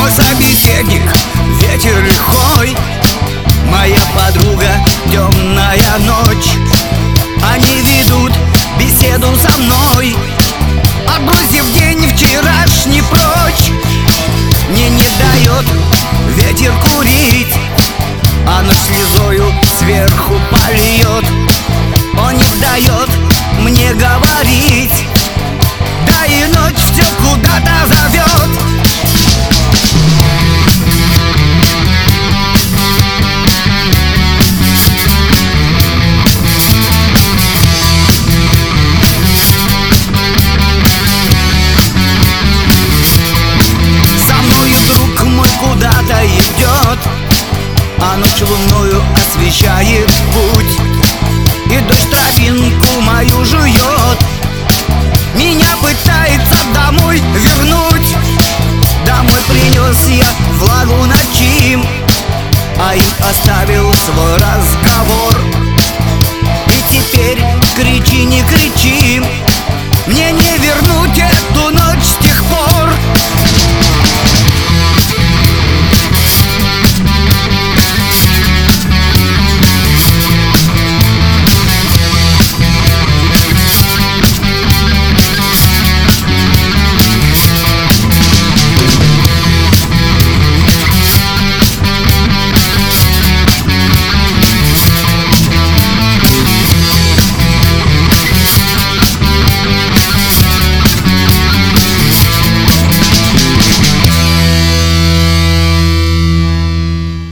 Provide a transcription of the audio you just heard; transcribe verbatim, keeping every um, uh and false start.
Мой собеседник — ветер лихой, моя подруга — темная ночь. Они ведут беседу со мной, отбросив день вчерашний прочь. Мне не дает ветер курить, а ночь слезою сверху польет. Он не дает мне говорить, да и ночь все куда-то зовет. Со мною друг мой куда-то идет, а ночь луною освещает путь. И дождь тропинку мою жует, меня пытается домой вернуть. Домой принес я влагу ночи, а им оставил свой разговор. И теперь кричи, не кричи, мне не вернуть эту